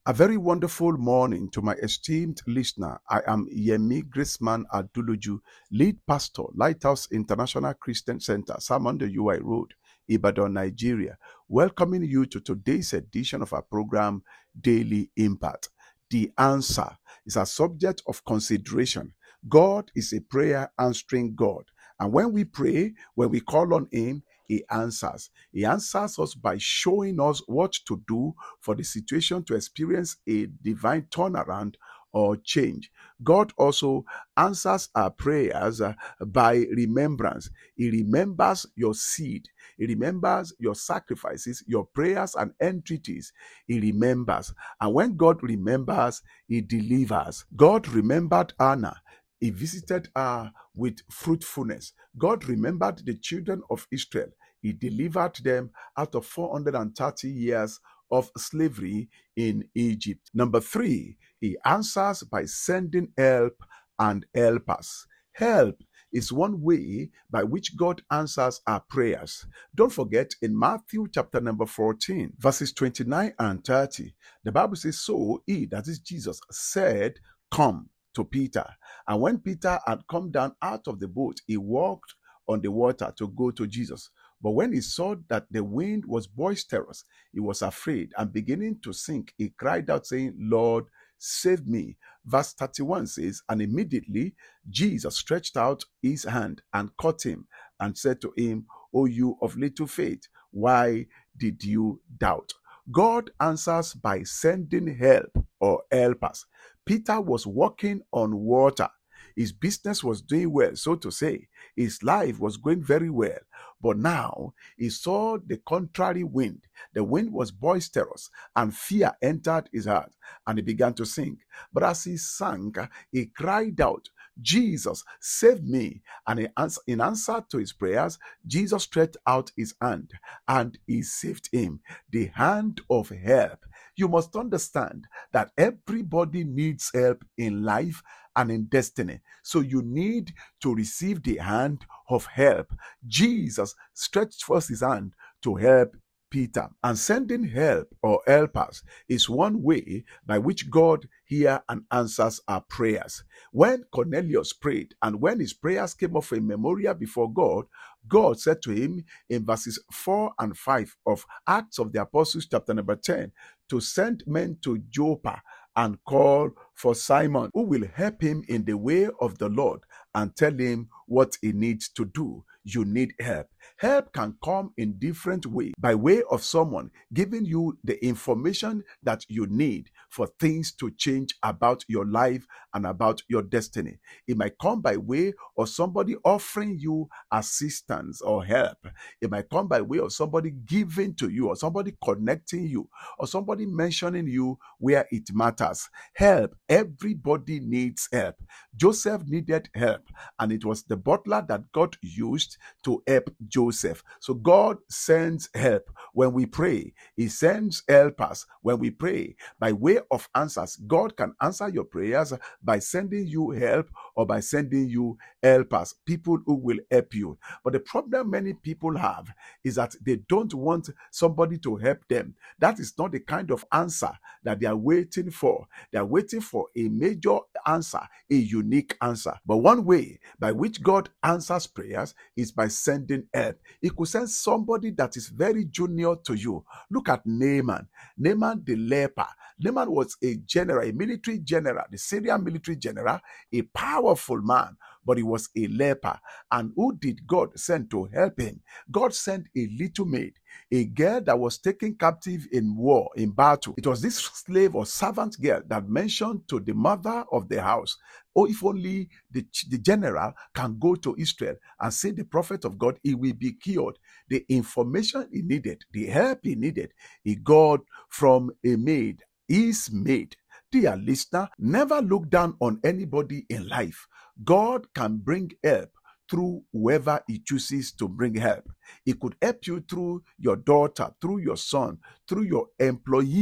A very wonderful morning to my esteemed listener. I am Yemi Grisman Aduluju, lead pastor, Lighthouse International Christian Center, Samondo UI Road, Ibadan, Nigeria, welcoming you to today's edition of our program, Daily Impact. The answer is a subject of consideration. God is a prayer answering God. And when we pray, when we call on Him, He answers. He answers us by showing us what to do for the situation to experience a divine turnaround or change. God also answers our prayers by remembrance. He remembers your seed. He remembers your sacrifices, your prayers and entreaties. He remembers. And when God remembers, He delivers. God remembered Anna. He visited her with fruitfulness. God remembered the children of Israel. He delivered them out of 430 years of slavery in Egypt. Number 3, He answers by sending help and helpers. Help is one way by which God answers our prayers. Don't forget, in Matthew chapter number 14, verses 29 and 30, the Bible says, "So He," that is Jesus, "said, Come," to Peter. And when Peter had come down out of the boat, he walked on the water to go to Jesus. But when he saw that the wind was boisterous, he was afraid, and beginning to sink, he cried out, saying, "Lord, save me." Verse 31 says, "And immediately Jesus stretched out his hand and caught him and said to him, O you of little faith, why did you doubt?" God answers by sending help or helpers. Peter was walking on water. His business was doing well, so to say. His life was going very well. But now he saw the contrary wind. The wind was boisterous, and fear entered his heart, and he began to sink. But as he sank, he cried out, "Jesus, save me." And in answer to his prayers, Jesus stretched out his hand, and he saved him. The hand of help. You must understand that everybody needs help in life and in destiny. So you need to receive the hand of help. Jesus stretched forth his hand to help Peter. And sending help or helpers is one way by which God hears and answers our prayers. When Cornelius prayed, and when his prayers came up a memorial before God, God said to him in verses 4 and 5 of Acts of the Apostles chapter number 10, to send men to Joppa and call for Simon, who will help him in the way of the Lord and tell him what he needs to do. You need help. Help can come in different ways, by way of someone giving you the information that you need for things to change about your life and about your destiny. It might come by way of somebody offering you assistance or help. It might come by way of somebody giving to you, or somebody connecting you, or somebody mentioning you where it matters. Help. Everybody needs help. Joseph needed help, and it was the butler that God used to help Joseph. So God sends help when we pray. He sends helpers when we pray. By way of answers, God can answer your prayers by sending you help or by sending you helpers, people who will help you. But the problem many people have is that they don't want somebody to help them. That is not the kind of answer that they are waiting for. They are waiting for a major answer, a unique answer. But one way by which God answers prayers is by sending help. He could send somebody that is very junior to you. Look at Naaman. Naaman the leper. Naaman was a general, a military general, the Syrian military general, a powerful man, but he was a leper. And who did God send to help him? God sent a little maid, a girl that was taken captive in war, in battle. It was this slave or servant girl that mentioned to the mother of the house, "Oh, if only the general can go to Israel and see the prophet of God, he will be cured." The information he needed, the help he needed, he got from a maid, his maid. Dear listener, never look down on anybody in life. God can bring help through whoever he chooses to bring help. He could help you through your daughter, through your son, through your employee.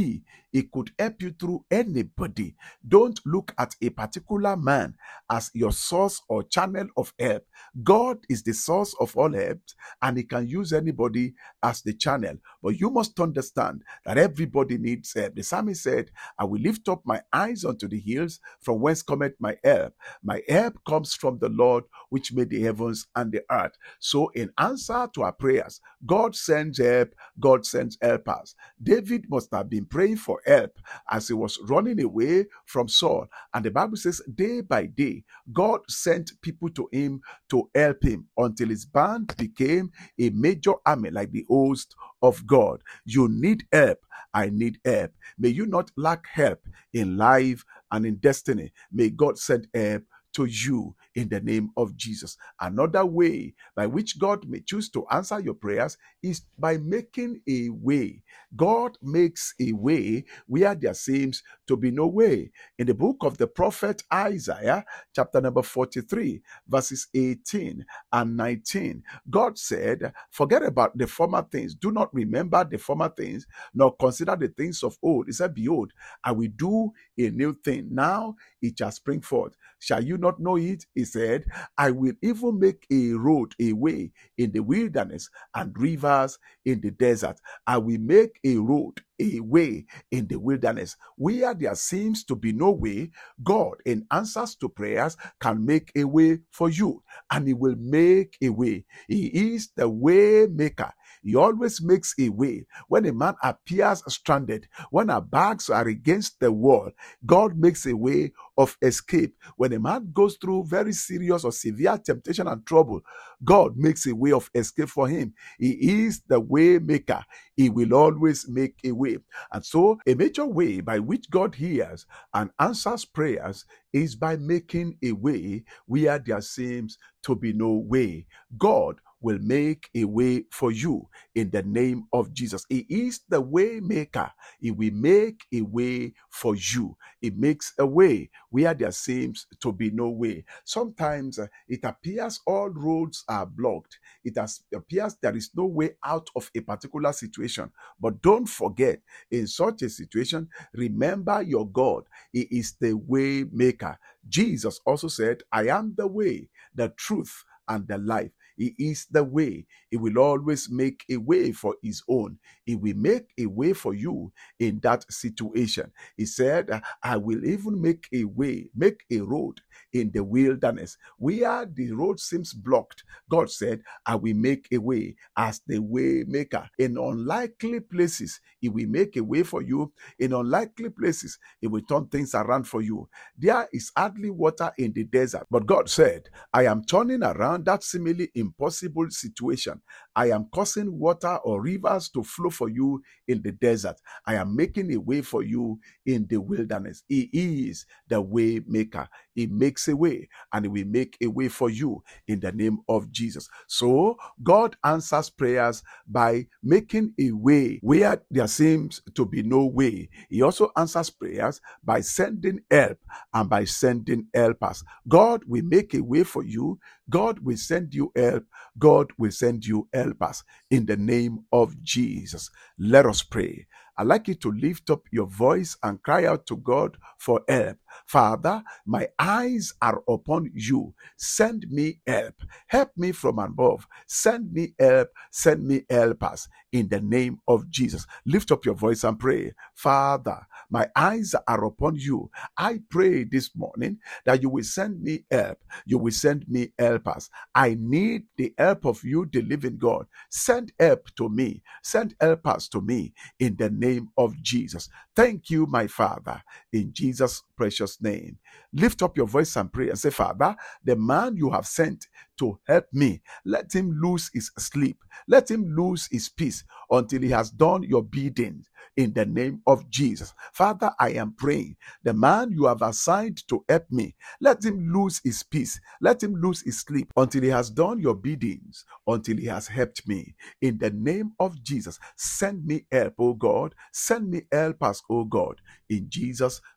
He could help you through anybody. Don't look at a particular man as your source or channel of help. God is the source of all help, and he can use anybody as the channel. But you must understand that everybody needs help. The psalmist said, I will lift up my eyes unto the hills, from whence cometh my help. My help comes from the Lord, which made the heavens and the earth. So in answer to our prayers, God sends help, God sends helpers. David must have been praying for help as he was running away from Saul. And the Bible says, day by day, God sent people to him to help him until his band became a major army like the host of God. You need help. I need help. May you not lack help in life and in destiny. May God send help to you in the name of Jesus. Another way by which God may choose to answer your prayers is by making a way. God makes a way where there seems to be no way. In the book of the prophet Isaiah, chapter number 43, verses 18 and 19, God said, forget about the former things. Do not remember the former things, nor consider the things of old. He said, behold, I will do a new thing. Now it shall spring forth. Shall you not know it? He said, I will even make a road, a way in the wilderness, and rivers in the desert. I will make a road, a way in the wilderness. Where there seems to be no way, God, in answers to prayers, can make a way for you, and he will make a way. He is the way maker. He always makes a way. When a man appears stranded, when our backs are against the wall, God makes a way of escape. When a man goes through very serious or severe temptation and trouble, God makes a way of escape for him. He is the way maker. He will always make a way. And so a major way by which God hears and answers prayers is by making a way where there seems to be no way. God will make a way for you in the name of Jesus. He is the way maker. He will make a way for you. He makes a way where there seems to be no way. Sometimes it appears all roads are blocked. It appears there is no way out of a particular situation. But don't forget, in such a situation, remember your God. He is the way maker. Jesus also said, I am the way, the truth, and the life. He is the way. He will always make a way for his own. He will make a way for you in that situation. He said, I will even make a way, make a road in the wilderness. Where the road seems blocked, God said, I will make a way as the way maker. In unlikely places, he will make a way for you. In unlikely places, he will turn things around for you. There is hardly water in the desert, but God said, I am turning around that seemingly impossible situation. I am causing water or rivers to flow for you in the desert. I am making a way for you in the wilderness. He is the way maker. He makes a way, and he will make a way for you in the name of Jesus. So God answers prayers by making a way where there seems to be no way. He also answers prayers by sending help and by sending helpers. God will make a way for you. God will send you help. God will send you helpers in the name of Jesus. Let us pray. I'd like you to lift up your voice and cry out to God for help. Father, my eyes are upon you. Send me help. Help me from above. Send me help. Send me helpers in the name of Jesus. Lift up your voice and pray. Father, my eyes are upon you. I pray this morning that you will send me help. You will send me helpers. I need the help of you, the living God. Send help to me. Send helpers to me in the name of Jesus. Thank you, my Father, in Jesus' precious name. Lift up your voice and pray and say, Father, the man you have sent to help me, let him lose his sleep. Let him lose his peace until he has done your bidding in the name of Jesus. Father, I am praying, the man you have assigned to help me, let him lose his peace. Let him lose his sleep until he has done your biddings, until he has helped me. In the name of Jesus, send me help, O God. Send me helpers, O God. In Jesus'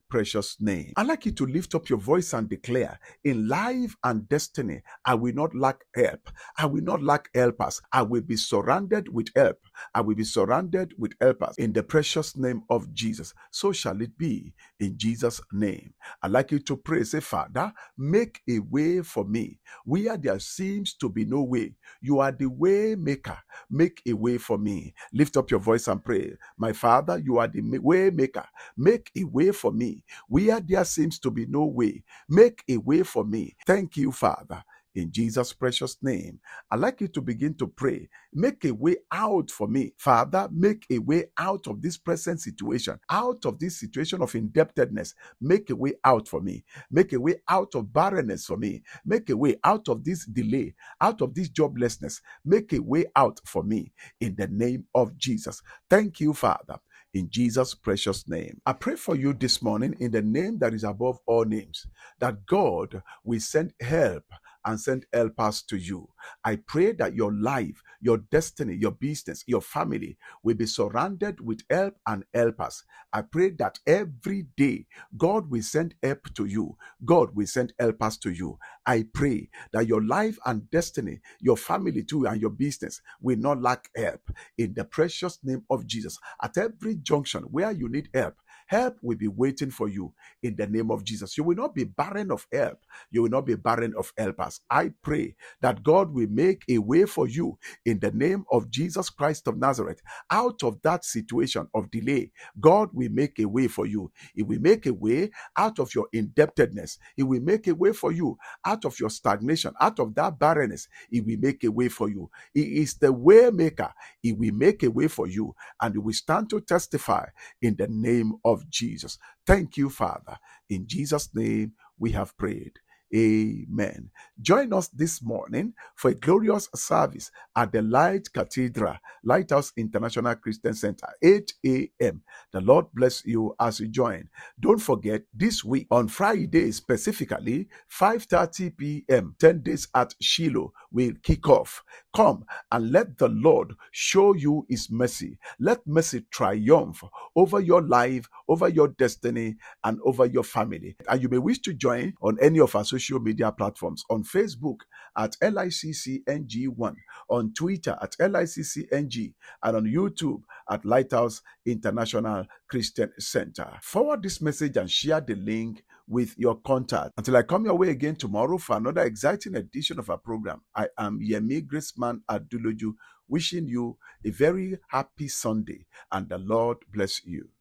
precious name. I'd like you to lift up your voice and declare, in life and destiny, I will not lack help. I will not lack helpers. I will be surrounded with help. I will be surrounded with helpers in the precious name of Jesus. So shall it be in Jesus' name. I'd like you to pray. Say, Father, make a way for me where there seems to be no way. You are the way maker. Make a way for me. Lift up your voice and pray. My Father, you are the way maker. Make a way for me where there seems to be no way. Make a way for me. Thank you, Father. In Jesus' precious name, I'd like you to begin to pray. Make a way out for me. Father, make a way out of this present situation, out of this situation of indebtedness. Make a way out for me. Make a way out of barrenness for me. Make a way out of this delay, out of this joblessness. Make a way out for me in the name of Jesus. Thank you, Father. In Jesus' precious name. I pray for you this morning in the name that is above all names, that God will send help and send helpers to you. I pray that your life, your destiny, your business, your family will be surrounded with help and helpers. I pray that every day God will send help to you. God will send helpers to you. I pray that your life and destiny, your family too, and your business will not lack help. In the precious name of Jesus, at every junction where you need help, help will be waiting for you in the name of Jesus. You will not be barren of help. You will not be barren of helpers. I pray that God will make a way for you in the name of Jesus Christ of Nazareth. Out of that situation of delay, God will make a way for you. He will make a way out of your indebtedness. He will make a way for you out of your stagnation, out of that barrenness. He will make a way for you. He is the way maker. He will make a way for you, and you will stand to testify in the name of Jesus. Thank you, Father. In Jesus' name we have prayed. Amen. Join us this morning for a glorious service at the Light Cathedral, Lighthouse International Christian Center, 8 a.m. The Lord bless you as you join. Don't forget, this week on Friday specifically, 5:30 p.m., 10 days at Shiloh will kick off. Come and let the Lord show you his mercy. Let mercy triumph over your life, over your destiny, and over your family. And you may wish to join on any of our social media platforms, on Facebook at LICCNG1, on Twitter at LICCNG, and on YouTube at Lighthouse International Christian Center. Forward this message and share the link with your contact. Until I come your way again tomorrow for another exciting edition of our program, I am Yemi Graceman Aduloju, wishing you a very happy Sunday, and the Lord bless you.